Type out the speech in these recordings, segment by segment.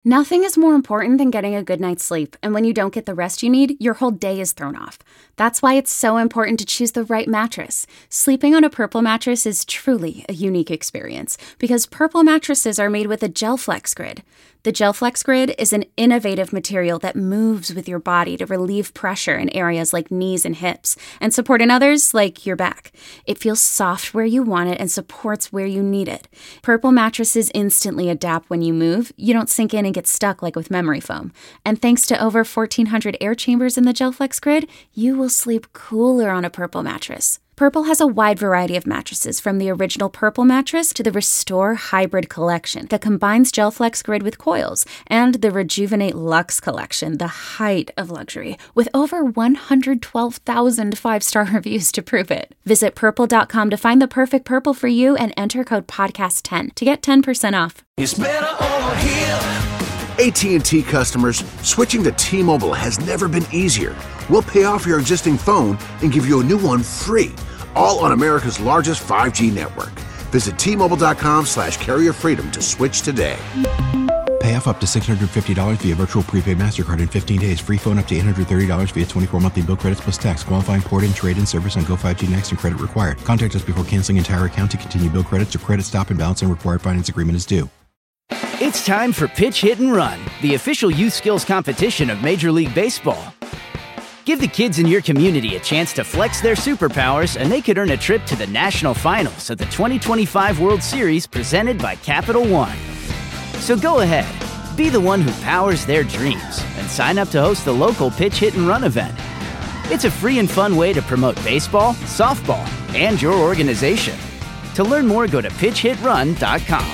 Nothing is more important than getting a good night's sleep, and when you don't get the rest you need, your whole day is thrown off. That's why it's so important to choose the right mattress. Sleeping on a Purple mattress is truly a unique experience, because Purple mattresses are made with a GelFlex Grid. The GelFlex Grid is an innovative material that moves with your body to relieve pressure in areas like knees and hips, and support in others like your back. It feels soft where you want it and supports where you need it. Purple mattresses instantly adapt when you move. You don't sink in and get stuck like with memory foam. And thanks to over 1,400 air chambers in the GelFlex Grid, you will sleep cooler on a Purple mattress. Purple has a wide variety of mattresses, from the original Purple mattress to the Restore Hybrid collection that combines GelFlex Grid with coils, and the Rejuvenate Luxe collection, the height of luxury, with over 112,000 five-star reviews to prove it. Visit purple.com to find the perfect Purple for you and enter code podcast10 to get 10% off. It's better over here. AT&T customers, switching to T-Mobile has never been easier. We'll pay off your existing phone and give you a new one free, all on America's largest 5G network. Visit T-Mobile.com/carrier freedom to switch today. Pay off up to $650 via virtual prepaid MasterCard in 15 days. Free phone up to $830 via 24 monthly bill credits plus tax. Qualifying port-in, trade-in service on Go 5G Next and credit required. Contact us before canceling entire account to continue bill credits or credit stop and balance and required finance agreement is due. It's time for Pitch, Hit, and Run, the official youth skills competition of Major League Baseball. Give the kids in your community a chance to flex their superpowers, and they could earn a trip to the national finals of the 2025 World Series presented by Capital One. So go ahead, be the one who powers their dreams, and sign up to host the local Pitch, Hit, and Run event. It's a free and fun way to promote baseball, softball, and your organization. To learn more, go to pitchhitrun.com.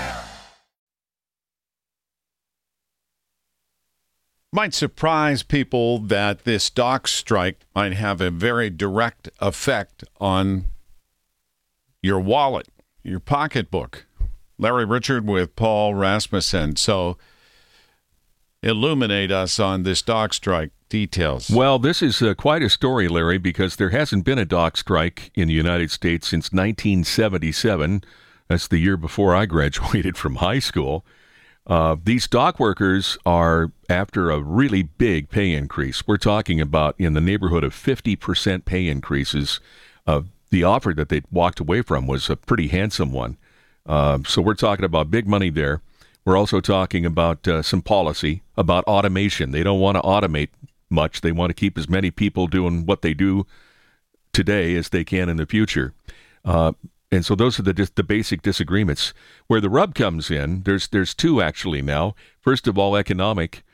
Might surprise people that this dock strike might have a very direct effect on your wallet, your pocketbook. Larry Richard with Paul Rasmussen. So illuminate us on this dock strike details. Well, this is quite a story, Larry, because there hasn't been a dock strike in the United States since 1977. That's the year before I graduated from high school. These dock workers are after a really big pay increase. We're talking about in the neighborhood of 50% pay increases. The offer that they walked away from was a pretty handsome one. So we're talking about big money there. We're also talking about some policy about automation. They don't want to automate much. They want to keep as many people doing what they do today as they can in the future. And so those are the basic disagreements. Where the rub comes in, there's two actually now. First of all, economic.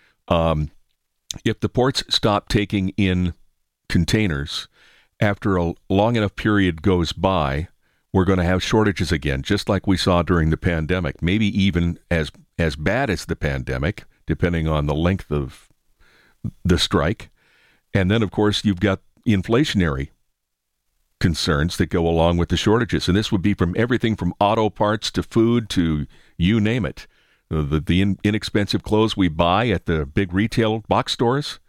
If the ports stop taking in containers, after a long enough period goes by, we're going to have shortages again, just like we saw during the pandemic, maybe even as bad as the pandemic, depending on the length of the strike. And then, of course, you've got inflationary concerns that go along with the shortages. And this would be from everything from auto parts to food to you name it. The inexpensive clothes we buy at the big retail box stores,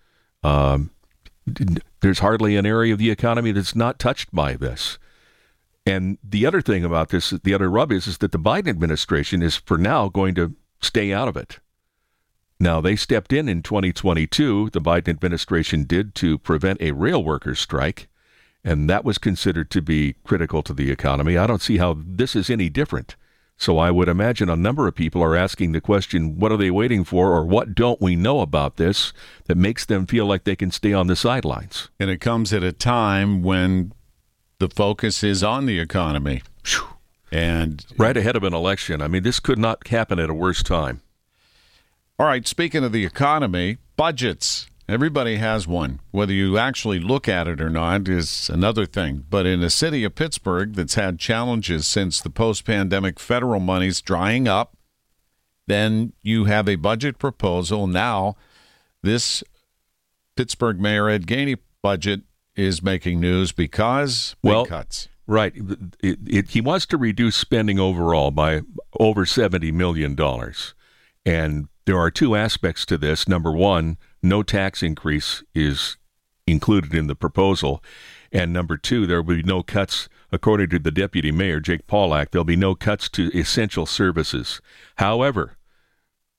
there's hardly an area of the economy that's not touched by this. And the other thing about this, the other rub is that the Biden administration is for now going to stay out of it. Now, they stepped in 2022, the Biden administration did, to prevent a rail workers' strike. And that was considered to be critical to the economy. I don't see how this is any different. So I would imagine a number of people are asking the question, what are they waiting for, or what don't we know about this that makes them feel like they can stay on the sidelines? And it comes at a time when the focus is on the economy. And right ahead of an election. I mean, this could not happen at a worse time. All right, speaking of the economy, budgets. Everybody has one. Whether you actually look at it or not is another thing. But in the city of Pittsburgh that's had challenges since the post-pandemic federal money's drying up, then you have a budget proposal. Now, this Pittsburgh Mayor Ed Gainey budget is making news because big cuts. Right. He wants to reduce spending overall by over $70 million. And there are two aspects to this. Number one, no tax increase is included in the proposal. And number two, there will be no cuts, according to the deputy mayor, Jake Paulak, there'll be no cuts to essential services. However,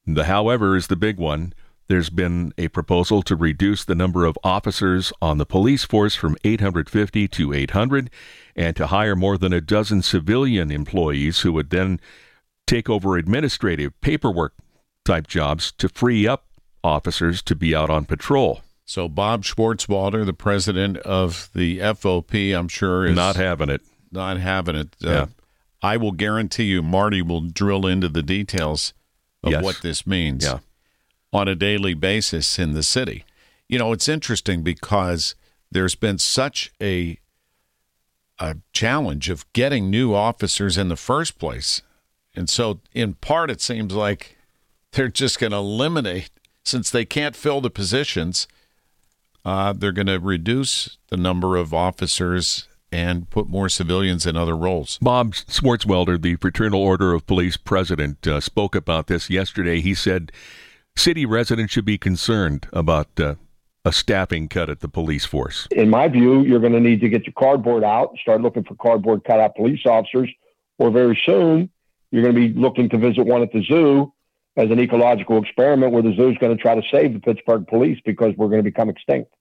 The however is the big one. There's been a proposal to reduce the number of officers on the police force from 850 to 800 and to hire more than a dozen civilian employees who would then take over administrative paperwork type jobs to free up officers to be out on patrol. So Bob Schwartzwalder, the president of the FOP, I'm sure is not having it. Not having it. Yeah. I will guarantee you Marty will drill into the details of what this means on a daily basis in the city. You know, it's interesting because there's been such a challenge of getting new officers in the first place. And so in part it seems like they're just going to eliminate, since they can't fill the positions, they're going to reduce the number of officers and put more civilians in other roles. Bob Schwartzwalder, the Fraternal Order of Police president, spoke about this yesterday. He said city residents should be concerned about a staffing cut at the police force. In my view, you're going to need to get your cardboard out, start looking for cardboard cutout police officers, or very soon you're going to be looking to visit one at the zoo as an ecological experiment where the zoo is going to try to save the Pittsburgh police because we're going to become extinct.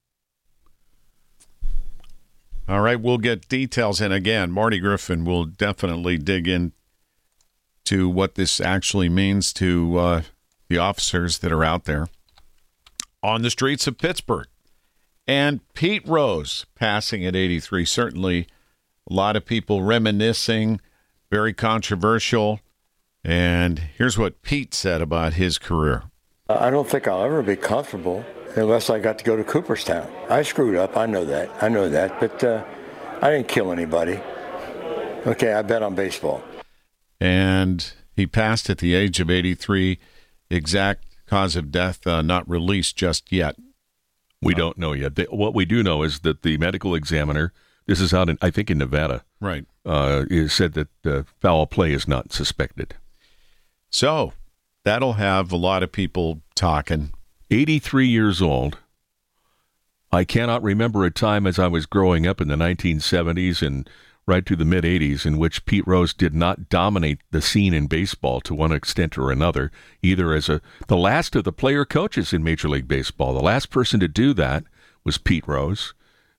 All right, we'll get details. And again, Marty Griffin will definitely dig into what this actually means to the officers that are out there on the streets of Pittsburgh. And Pete Rose passing at 83. Certainly a lot of people reminiscing, very controversial. And here's what Pete said about his career. I don't think I'll ever be comfortable unless I got to go to Cooperstown. I screwed up. I know that. But I didn't kill anybody. Okay, I bet on baseball. And he passed at the age of 83. Exact cause of death not released just yet. We don't know yet. What we do know is that the medical examiner, this is out in, I think in Nevada, right, said that foul play is not suspected. So that'll have a lot of people talking. 83 years old. I cannot remember a time as I was growing up in the 1970s and right to the mid-'80s in which Pete Rose did not dominate the scene in baseball to one extent or another, either as the last of the player coaches in Major League Baseball. The last person to do that was Pete Rose.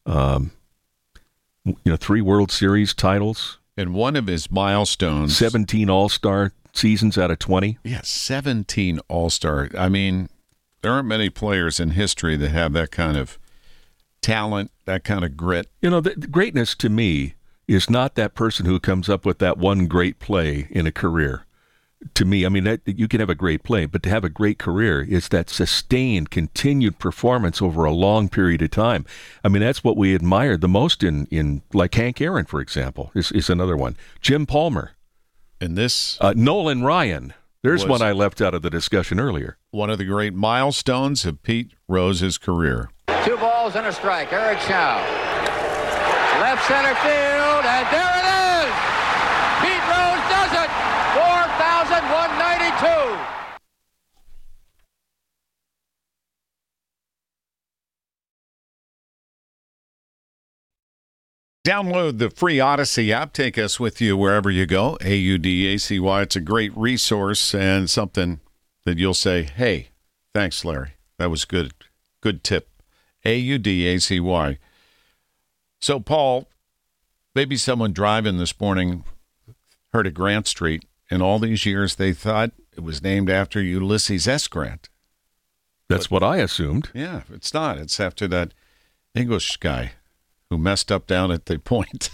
3 World Series titles. And one of his milestones. 17 All-Star seasons out of 20. Yeah, 17 All-Star. I mean, there aren't many players in history that have that kind of talent, that kind of grit. You know, the greatness to me is not that person who comes up with that one great play in a career. To me, I mean, you can have a great play, but to have a great career is that sustained, continued performance over a long period of time. I mean, that's what we admire the most in like Hank Aaron, for example, is another one. Jim Palmer. And this... Nolan Ryan. There's one I left out of the discussion earlier. One of the great milestones of Pete Rose's career. 2 balls and a strike. Eric Chow. Left center field, and there it is! Pete Rose does it! 4,192! Download the free Odyssey app. Take us with you wherever you go. AUDACY. It's a great resource and something that you'll say, hey, thanks, Larry. That was good. Good tip. AUDACY. So, Paul, maybe someone driving this morning heard of Grant Street, and all these years they thought it was named after Ulysses S. Grant. That's what I assumed. Yeah, it's not. It's after that English guy who messed up down at the point.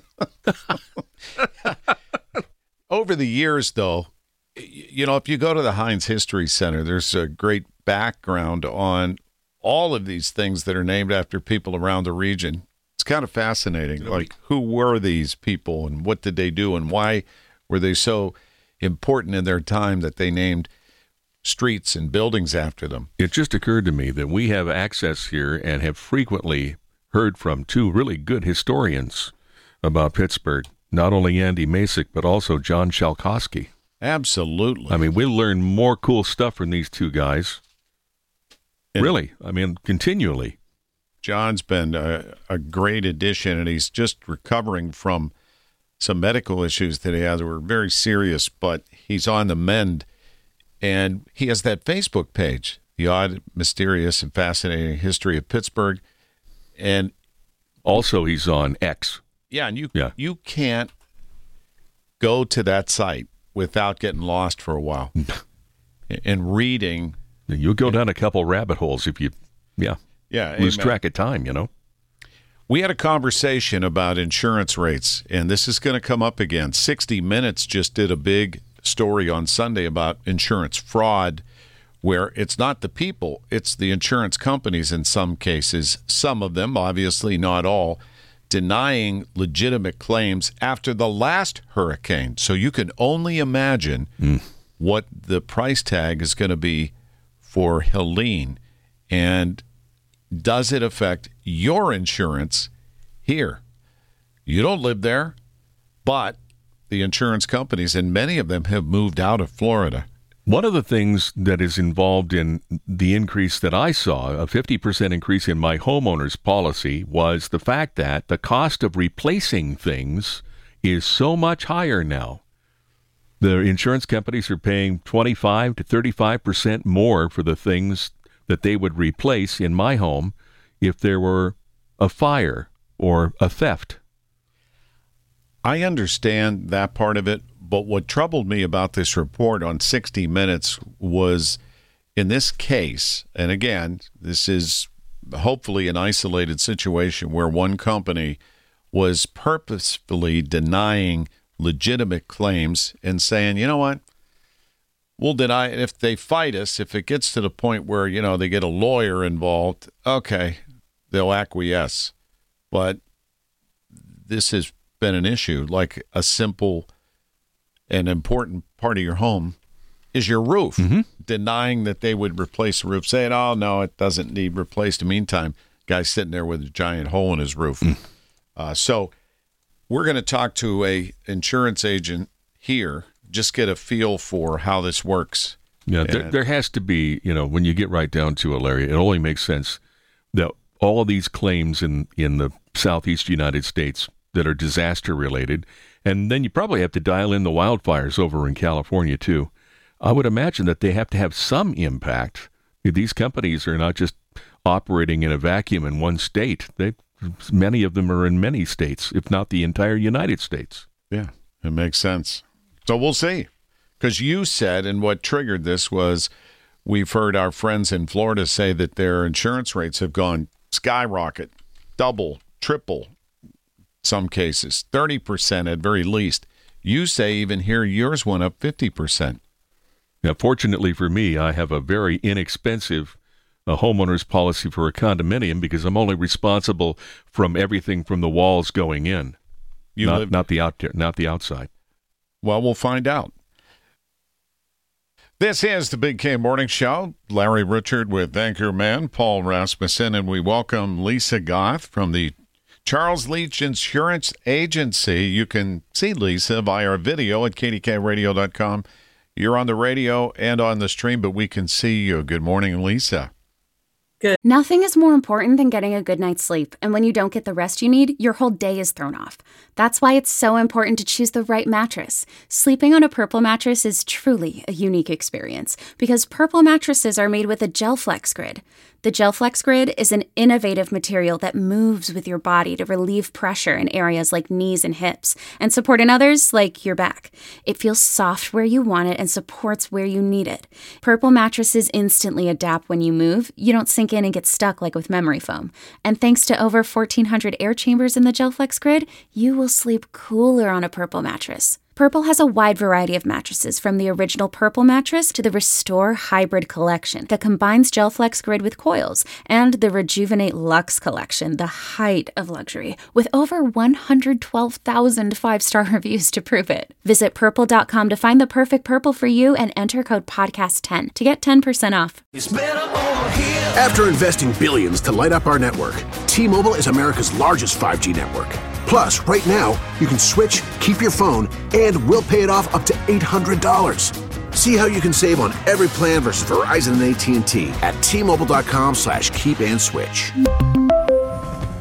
Over the years, though, you know, if you go to the Heinz History Center, there's a great background on all of these things that are named after people around the region. It's kind of fascinating. Like, who were these people and what did they do and why were they so important in their time that they named streets and buildings after them? It just occurred to me that we have access here and have frequently heard from 2 really good historians about Pittsburgh, not only Andy Masick, but also John Chalkowski. Absolutely. I mean, we learn more cool stuff from these 2 guys. Really, I mean, continually. John's been a great addition, and he's just recovering from some medical issues that he had that were very serious, but he's on the mend. And he has that Facebook page, The Odd, Mysterious, and Fascinating History of Pittsburgh. And also he's on X. Yeah, and you can't go to that site without getting lost for a while and reading. You'll go down a couple rabbit holes if you lose track of time, you know. We had a conversation about insurance rates, and this is going to come up again. 60 Minutes just did a big story on Sunday about insurance fraud, where it's not the people, it's the insurance companies in some cases, some of them, obviously not all, denying legitimate claims after the last hurricane. So you can only imagine what the price tag is going to be for Helene. And does it affect your insurance here? You don't live there, but the insurance companies, and many of them have moved out of Florida. One of the things that is involved in the increase that I saw, a 50% increase in my homeowner's policy, was the fact that the cost of replacing things is so much higher now. The insurance companies are paying 25 to 35% more for the things that they would replace in my home if there were a fire or a theft. I understand that part of it, but what troubled me about this report on 60 Minutes was, in this case, and again, this is hopefully an isolated situation where one company was purposefully denying legitimate claims and saying, you know what, we'll deny it. If they fight us, if it gets to the point where, you know, they get a lawyer involved, okay, they'll acquiesce. But this has been an issue, like a simple and important part of your home is your roof. Denying that they would replace the roof, saying, oh, no, it doesn't need replaced. In the meantime, guy's sitting there with a giant hole in his roof. So we're going to talk to a insurance agent here, just get a feel for how this works. Yeah, there has to be, you know, when you get right down to it, Larry, it only makes sense that all of these claims in the southeast United States that are disaster related, and then you probably have to dial in the wildfires over in California too. I would imagine that they have to have some impact. These companies are not just operating in a vacuum in one state. Many of them are in many states, if not the entire United States. Yeah, it makes sense. So we'll see. Because you said, and what triggered this was, we've heard our friends in Florida say that their insurance rates have gone skyrocket, double, triple, some cases, 30% at very least. You say even here yours went up 50%. Now, fortunately for me, I have a very inexpensive homeowner's policy for a condominium because I'm only responsible from everything from the walls going in, not the outside. Well, we'll find out. This is the Big K Morning Show. Larry Richard with Anchorman Paul Rasmussen, and we welcome Lisa Goth from the Charles Leach Insurance Agency. You can see Lisa via our video at kdkradio.com. You're on the radio and on the stream, but we can see you. Good morning, Lisa. Good. Nothing is more important than getting a good night's sleep. And when you don't get the rest you need, your whole day is thrown off. That's why it's so important to choose the right mattress. Sleeping on a Purple mattress is truly a unique experience because Purple mattresses are made with a GelFlex Grid. The GelFlex Grid is an innovative material that moves with your body to relieve pressure in areas like knees and hips and support in others like your back. It feels soft where you want it and supports where you need it. Purple mattresses instantly adapt when you move. You don't sink in and get stuck like with memory foam. And thanks to over 1,400 air chambers in the GelFlex Grid, you will sleep cooler on a Purple mattress. Purple has a wide variety of mattresses, from the original Purple mattress to the Restore Hybrid collection that combines GelFlex Grid with coils, and the Rejuvenate Luxe collection, the height of luxury, with over 112,000 five-star reviews to prove it. Visit purple.com to find the perfect Purple for you and enter code podcast10 to get 10% off. It's better over here. After investing billions to light up our network, T-Mobile is America's largest 5G network. Plus, right now, you can switch, keep your phone, and we'll pay it off up to $800. See how you can save on every plan versus Verizon and AT&T at T-Mobile.com/keep and switch.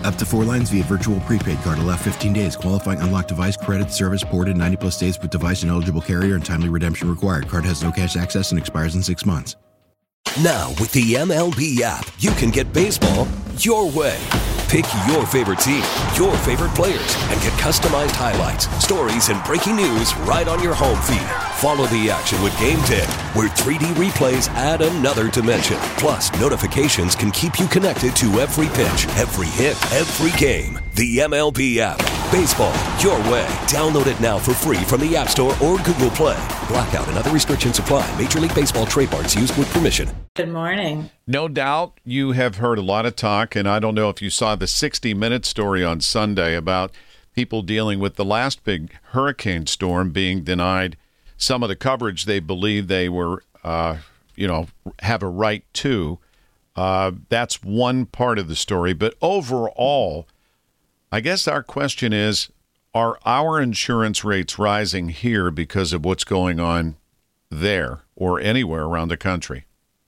Up to 4 lines via virtual prepaid card. Allow 15 days. Qualifying unlocked device credit service ported 90 plus days with device and eligible carrier and timely redemption required. Card has no cash access and expires in 6 months. Now, with the MLB app, you can get baseball your way. Pick your favorite team, your favorite players, and get customized highlights, stories, and breaking news right on your home feed. Follow the action with Game 10, where 3D replays add another dimension. Plus, notifications can keep you connected to every pitch, every hit, every game. The MLB app. Baseball your way. Download it now for free from the App Store or Google Play. Blackout and other restrictions apply. Major League Baseball trademarks used with permission. Good morning. No doubt you have heard a lot of talk, and I don't know if you saw the 60-minute story on Sunday about people dealing with the last big hurricane storm being denied some of the coverage they believe they were, have a right to. That's one part of the story. But overall, I guess our question is, are our insurance rates rising here because of what's going on there or anywhere around the country?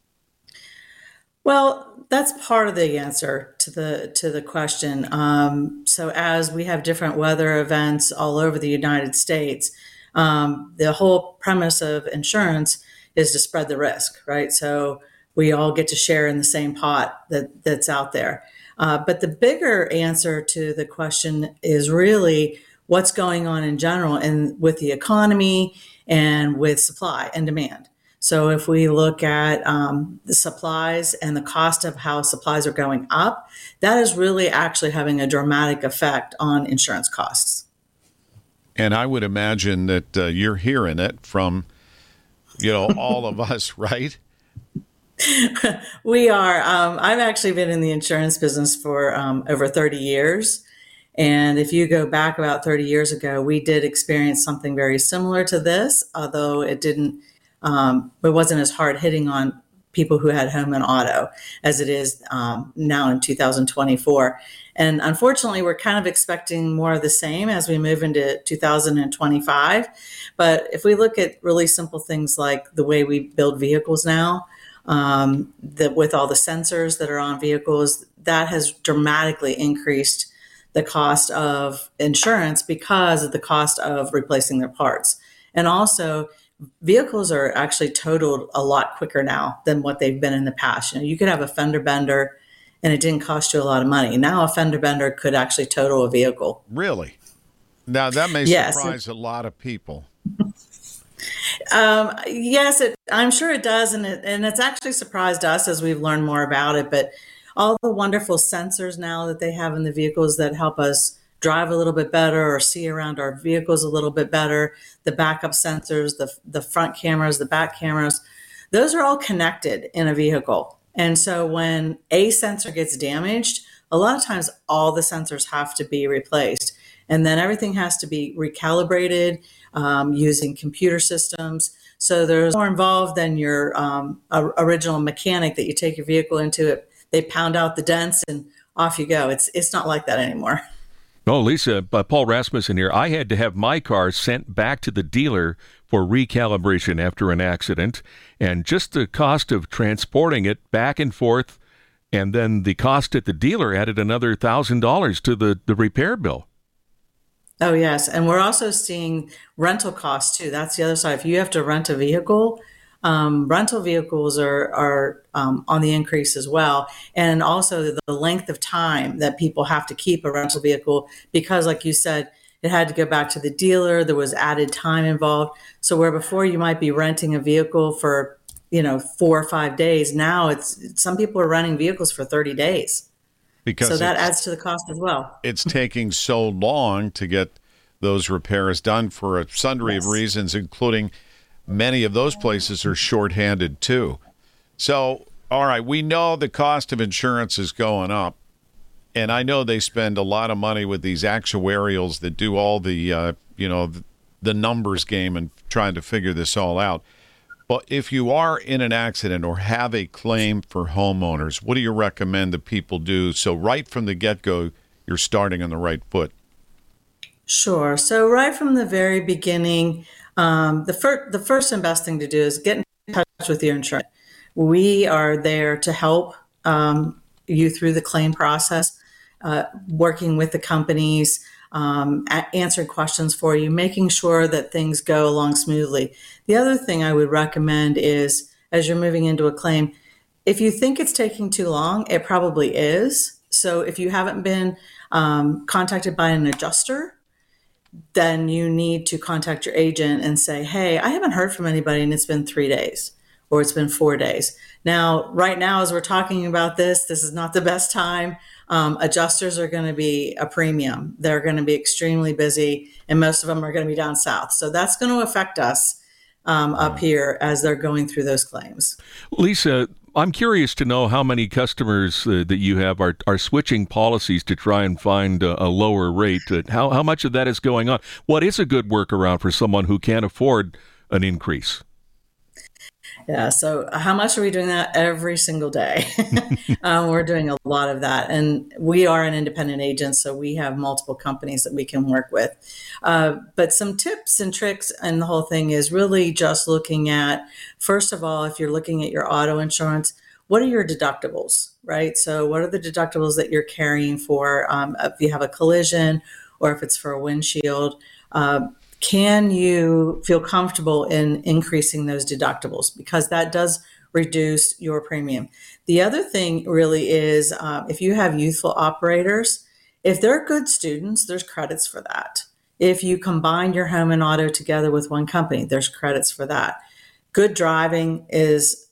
Well, that's part of the answer to the question. So as we have different weather events all over the United States, the whole premise of insurance is to spread the risk, right? So we all get to share in the same pot that's out there. But the bigger answer to the question is really what's going on in general and with the economy and with supply and demand. So if we look at the supplies and the cost of how supplies are going up, that is really actually having a dramatic effect on insurance costs. And I would imagine that you're hearing it from, all of us, right? We are. I've actually been in the insurance business for over 30 years. And if you go back about 30 years ago, we did experience something very similar to this, although it wasn't as hard hitting on people who had home and auto as it is now in 2024. And unfortunately, we're kind of expecting more of the same as we move into 2025. But if we look at really simple things like the way we build vehicles now, with all the sensors that are on vehicles, that has dramatically increased the cost of insurance because of the cost of replacing their parts. And also, vehicles are actually totaled a lot quicker now than what they've been in the past. You could have a fender bender and it didn't cost you a lot of money. Now a fender bender could actually total a vehicle. Really? Now that may surprise a lot of people. Yes, I'm sure it does. And it's actually surprised us as we've learned more about it. But all the wonderful sensors now that they have in the vehicles that help us drive a little bit better or see around our vehicles a little bit better, the backup sensors, the front cameras, the back cameras, those are all connected in a vehicle. And so when a sensor gets damaged, a lot of times all the sensors have to be replaced. And then everything has to be recalibrated using computer systems. So there's more involved than your original mechanic that you take your vehicle into. It, they pound out the dents and off you go. It's not like that anymore. Oh, Lisa, Paul Rasmussen here. I had to have my car sent back to the dealer for recalibration after an accident, and just the cost of transporting it back and forth, and then the cost at the dealer added another $1,000 to the repair bill. Oh, yes. And we're also seeing rental costs, too. That's the other side. If you have to rent a vehicle, rental vehicles are on the increase as well. And also the length of time that people have to keep a rental vehicle because, like you said, it had to go back to the dealer. There was added time involved. So where before you might be renting a vehicle for, 4 or 5 days, now it's some people are renting vehicles for 30 days. So that adds to the cost as well. It's taking so long to get those repairs done for a sundry of reasons, including many of those places are shorthanded too. So, all right, we know the cost of insurance is going up, and I know they spend a lot of money with these actuarials that do all the, the numbers game and trying to figure this all out. But if you are in an accident or have a claim for homeowners, what do you recommend that people do? So right from the get-go, you're starting on the right foot. Sure. So right from the very beginning, the first and best thing to do is get in touch with your insurance. We are there to help you through the claim process. working with the companies, answering questions for you, making sure that things go along smoothly. The other thing I would recommend is, as you're moving into a claim, if you think it's taking too long, it probably is. So if you haven't been contacted by an adjuster, then you need to contact your agent and say, hey, I haven't heard from anybody and it's been 3 days or it's been 4 days. Now, right now, as we're talking about this is not the best time. Adjusters are going to be a premium. They're going to be extremely busy, and most of them are going to be down south. So that's going to affect us up here as they're going through those claims. Lisa, I'm curious to know how many customers that you have are switching policies to try and find a lower rate. How much of that is going on? What is a good workaround for someone who can't afford an increase? Yeah, so how much are we doing that every single day? We're doing a lot of that. And we are an independent agent, so we have multiple companies that we can work with. But some tips and tricks and the whole thing is really just looking at, first of all, if you're looking at your auto insurance, what are your deductibles, right? So what are the deductibles that you're carrying for if you have a collision or if it's for a windshield? Can you feel comfortable in increasing those deductibles? Because that does reduce your premium. The other thing really is if you have youthful operators, if they're good students, there's credits for that. If you combine your home and auto together with one company, there's credits for that. Good driving is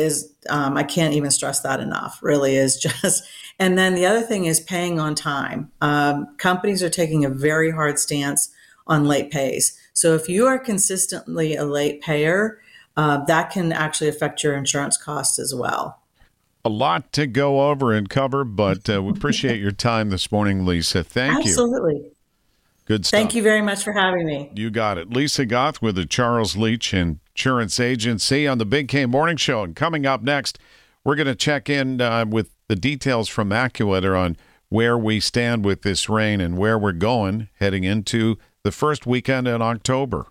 I can't even stress that enough, really is just. And then the other thing is paying on time. Companies are taking a very hard stance on late pays. So if you are consistently a late payer, that can actually affect your insurance costs as well. A lot to go over and cover, but we appreciate your time this morning, Lisa. Thank you. Absolutely. Good stuff. Thank you very much for having me. You got it. Lisa Goth with the Charles Leach Insurance Agency on the Big K Morning Show. And coming up next, we're going to check in with the details from AccuWeather on where we stand with this rain and where we're going heading into the first weekend in October.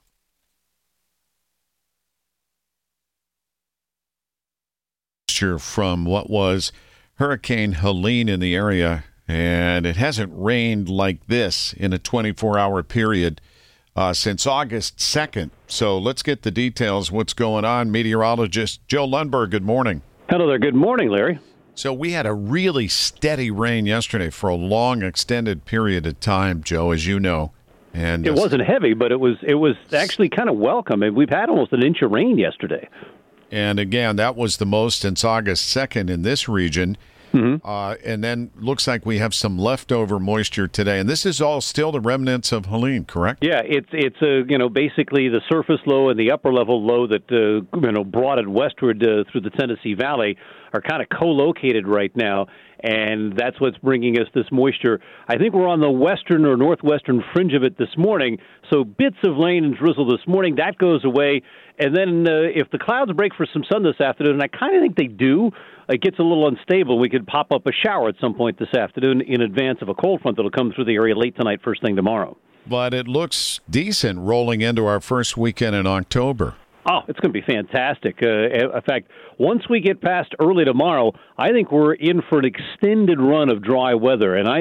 From what was Hurricane Helene in the area, and it hasn't rained like this in a 24-hour period since August 2nd. So let's get the details. What's going on? Meteorologist Joe Lundberg, good morning. Hello there. Good morning, Larry. So we had a really steady rain yesterday for a long, extended period of time, Joe, as you know. And it wasn't heavy, but it was actually kind of welcome. And we've had almost an inch of rain yesterday. And again, that was the most since August 2nd in this region. Mm-hmm. And then looks like we have some leftover moisture today. And this is all still the remnants of Helene, correct? Yeah, it's basically the surface low and the upper level low that brought it westward through the Tennessee Valley are kind of co-located right now. And that's what's bringing us this moisture. I think we're on the western or northwestern fringe of it this morning. So bits of rain and drizzle this morning, that goes away. And then if the clouds break for some sun this afternoon, and I kind of think they do, it gets a little unstable. We could pop up a shower at some point this afternoon in advance of a cold front that'll come through the area late tonight, first thing tomorrow. But it looks decent rolling into our first weekend in October. Oh, it's going to be fantastic. In fact, once we get past early tomorrow, I think we're in for an extended run of dry weather. And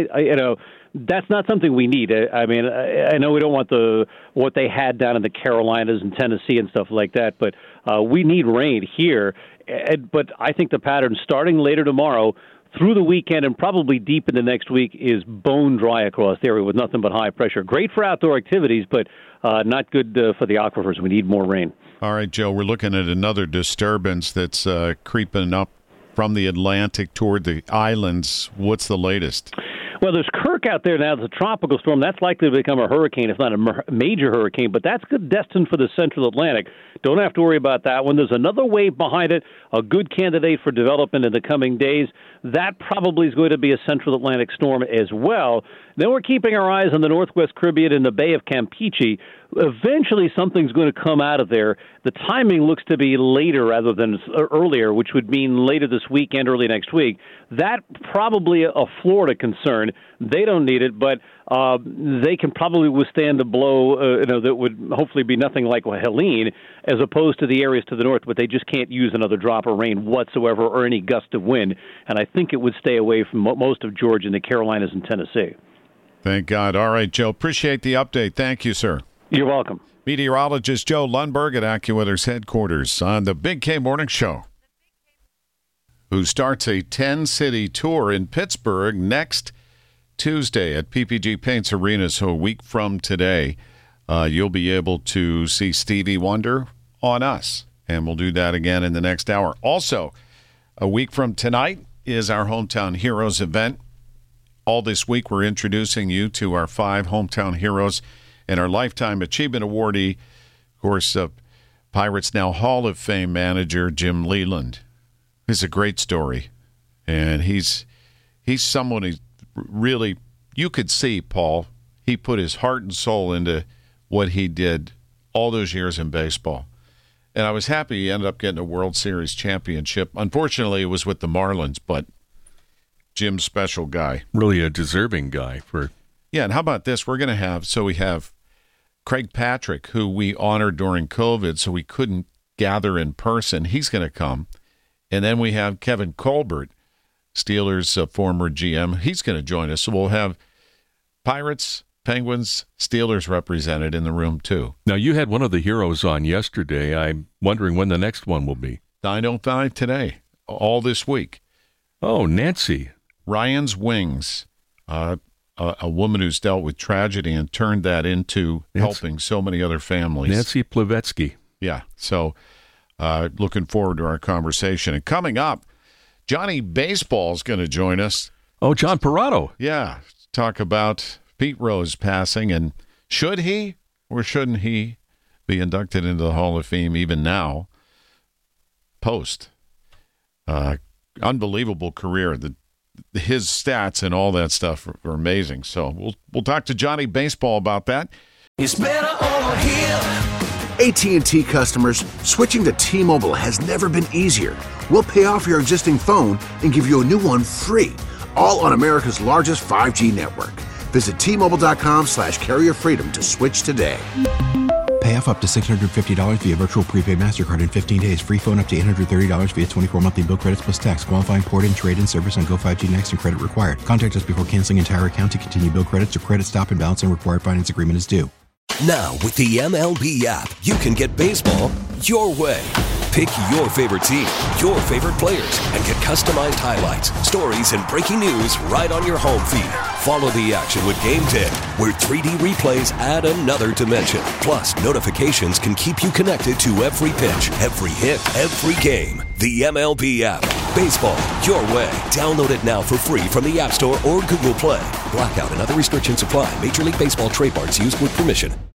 that's not something we need. I mean, I know we don't want what they had down in the Carolinas and Tennessee and stuff like that, but we need rain here. But I think the pattern starting later tomorrow through the weekend and probably deep into next week is bone dry across the area with nothing but high pressure. Great for outdoor activities, but not good for the aquifers. We need more rain. All right, Joe, we're looking at another disturbance that's creeping up from the Atlantic toward the islands. What's the latest? Well, there's Kirk out there now. It's a tropical storm. That's likely to become a hurricane, if not a major hurricane, but that's good destined for the central Atlantic. Don't have to worry about that one. There's another wave behind it, a good candidate for development in the coming days. That probably is going to be a central Atlantic storm as well. Then we're keeping our eyes on the Northwest Caribbean and the Bay of Campeche. eventually something's going to come out of there. The timing looks to be later rather than earlier, which would mean later this weekend, early next week. That probably a Florida concern. They don't need it, but they can probably withstand a blow that would hopefully be nothing like Helene, as opposed to the areas to the north, but they just can't use another drop of rain whatsoever or any gust of wind. And I think it would stay away from most of Georgia and the Carolinas and Tennessee. Thank God. All right, Joe. Appreciate the update. Thank you, sir. You're welcome. Meteorologist Joe Lundberg at AccuWeather's headquarters on the Big K Morning Show, who starts a 10-city tour in Pittsburgh next Tuesday at PPG Paints Arena. So a week from today, you'll be able to see Stevie Wonder on us, and we'll do that again in the next hour. Also, a week from tonight is our Hometown Heroes event. All this week, we're introducing you to our 5 Hometown Heroes and our Lifetime Achievement Awardee, of course, Pirates now Hall of Fame manager Jim Leyland. It's a great story, and he's someone who really, you could see, Paul, he put his heart and soul into what he did all those years in baseball. And I was happy he ended up getting a World Series championship. Unfortunately, it was with the Marlins, but Jim's special guy. Really a deserving guy for... Yeah, and how about this? We have Craig Patrick, who we honored during COVID, so we couldn't gather in person. He's going to come. And then we have Kevin Colbert, Steelers' former GM. He's going to join us. So we'll have Pirates, Penguins, Steelers represented in the room, too. Now, you had one of the heroes on yesterday. I'm wondering when the next one will be. 9:05 today, all this week. Oh, Nancy. Ryan's Wings, a woman who's dealt with tragedy and turned that into helping so many other families. Nancy Plevetsky. Yeah, so looking forward to our conversation. And coming up, Johnny Baseball is going to join us. Oh, John Parado. Yeah, talk about Pete Rose passing, and should he or shouldn't he be inducted into the Hall of Fame even now, post. Unbelievable career. His stats and all that stuff are amazing. So we'll talk to Johnny Baseball about that. It's better over here. AT&T customers, switching to T-Mobile has never been easier. We'll pay off your existing phone and give you a new one free, all on America's largest 5G network. Visit T-Mobile.com/carrierfreedom to switch today. Pay off up to $650 via virtual prepaid MasterCard in 15 days. Free phone up to $830 via 24 monthly bill credits plus tax. Qualifying port-in, trade-in service on Go5G Next and credit required. Contact us before canceling entire account to continue bill credits or credit stop and balance and required finance agreement is due. Now, with the MLB app, you can get baseball your way. Pick your favorite team, your favorite players, and get customized highlights, stories, and breaking news right on your home feed. Follow the action with Game 10, where 3D replays add another dimension. Plus, notifications can keep you connected to every pitch, every hit, every game. The MLB app. Baseball your way. Download it now for free from the App Store or Google Play. Blackout and other restrictions apply. Major League Baseball trademarks used with permission.